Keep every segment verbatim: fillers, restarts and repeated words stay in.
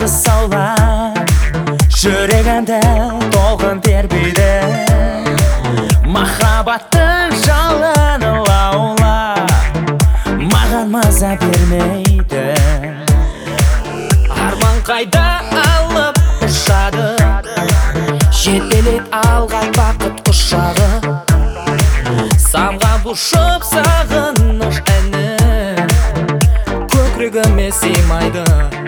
қысаулар жүрегімді толқын тербейді. Махаббаттың жалыны лаулап маған маза бермейді. Арман қайда алып ұшады, жетелейді алға бақыт құшағы. Самға бұшып сағыныш әні көкірегіме сыймайды.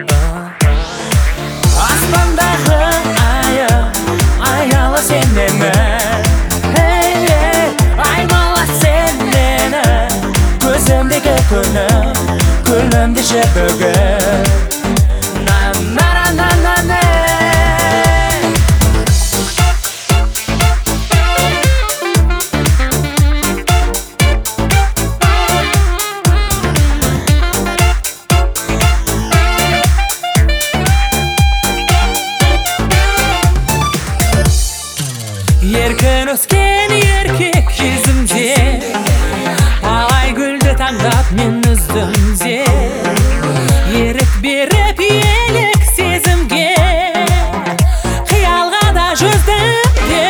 Аспандағы айым аялы сен мені, аймала сен мені. Көзімдегі күнім, күнімді жебігім. Еркін өскен еркек кезімде, алай гүлді таңдап мен үздімде. Ерік беріп елік сезімге, қиялға да жүздім де.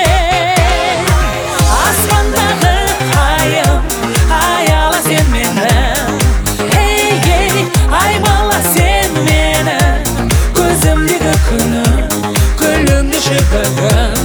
Аспандағы айым аялы сен мені, ей-ей, аймала сен мені. Көзімдегі күнім, күлімді жібігім.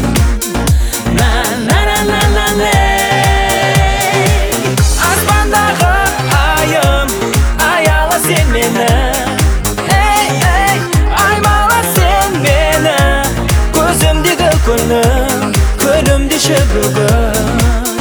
Аспандағы айым аялы сен мені, ей-ей, аймала сен мені. Көзімдегі күнім, күлімді жібігім.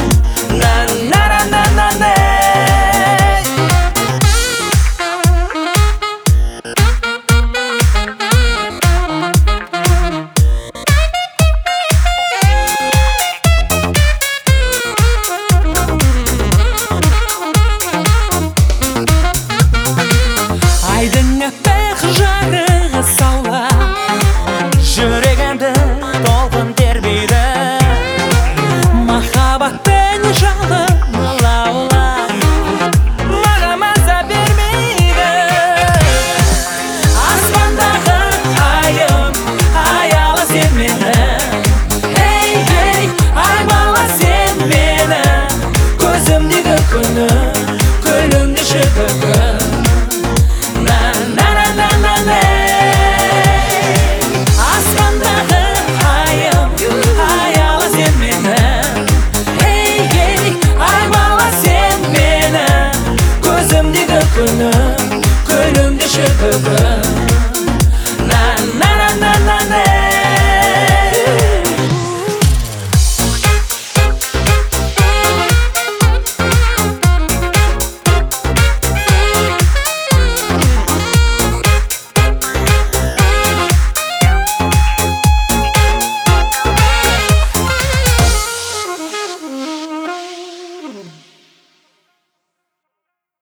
Айдың аппақ жарығы саулап жүрегімді толқын тербейді. Махаббаттың жалыны лаулап маған маза бермейді. Аспандағы айым аялы сен мені, ей-ей, аймала сен мені. Көзімдегі күнім, күлімді жібігім. Аспандағы айым аялы сен мені, ей-ей, аймала сен мені. Көзімдегі күнім, күлімді жібігім.